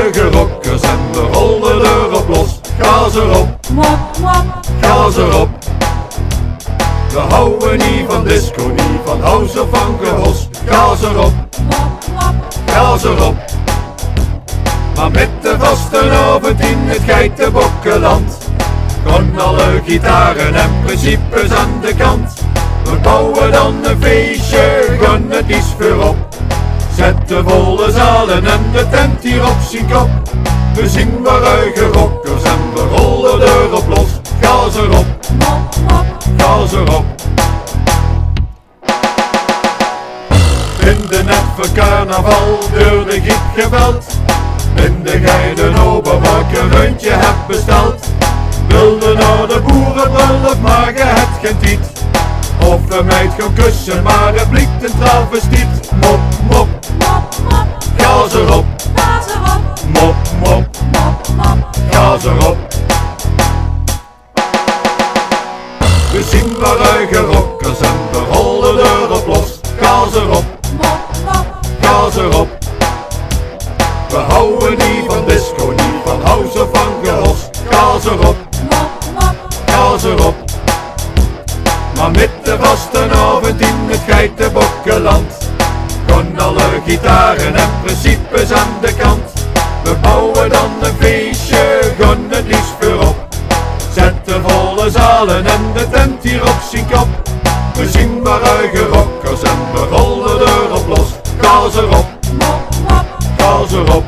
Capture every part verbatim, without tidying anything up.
ruige rockers en we rollen erop los. Gas erop, Mop, mop, gas erop. We houden niet van disco, niet van house of van gehos. Gas erop, mop, mop, gas erop. Maar met de vastenavond in het geitenbokkenland gaan alle gitaren en principes aan de kant. We bouwen dan een feestje, gaan het is voorop. Zet de volle zalen en de tent hier op zijn kop. We zien maar ruige rockers en we rollen erop los. Gas erop, mop, mop, gas erop. In de net voor carnaval door de giet gebeld. In de geide open waar ik een rondje heb besteld. Wilde naar de boerenbrullen, maar je hebt geen tijd. Of een meid gaan kussen, maar het blikt een travestiet. Mop, mop, mop, mop, gas erop. gas erop, Mop, mop, mop, mop, gas erop. We zien maar ruige rockers en we rollen erop los. Gas erop, mop, mop, gas erop. We houden niet van disco, niet van house of van gehos. Gas erop, mop, mop, gas erop. Maar met de vastenavond in het geitenbokkenland gaan alle gitaren en principes aan de kant. We bouwen dan een feestje, gaan het liefst voorop. Zet de volle zalen en de tent hier op zijn kop. We zien maar ruige rockers en we rollen erop los. Gas erop, mop, mop, gas erop.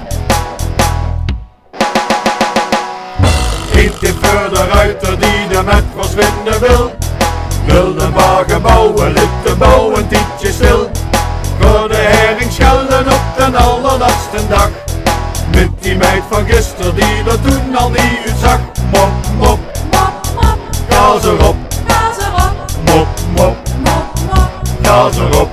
Geen tip voor de ruiter die de metros vinden wil. Wil de wagen bouwen, ligt de bouw een tijdje stil. Voor de herring schellen op de allerlaatste dag. Met die meid van gisteren die er toen al niet uit zag. Mop, mop, mop, mop, gas erop. gas erop, Mop, mop, mop, mop, gas erop.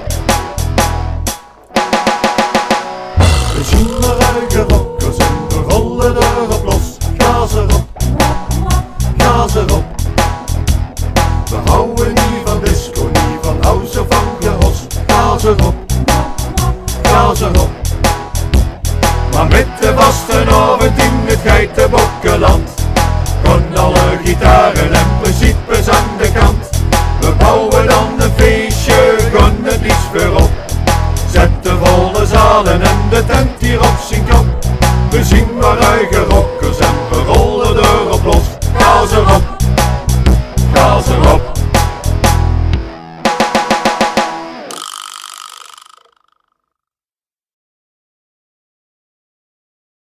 We zien de ruige rockers en we rollen erop los. Gas erop, mop, mop, gas erop. We houden niet van disco, niet van house of van gehos. Gas erop, gas erop. Maar met de vastenavond in het geitenbokkenland gaan alle gitaren en principes aan de kant. We bouwen dan een feestje, gaan het liefst voorop. Zet de volle zalen en de tent hier op zijn kop. We zien maar ruige rock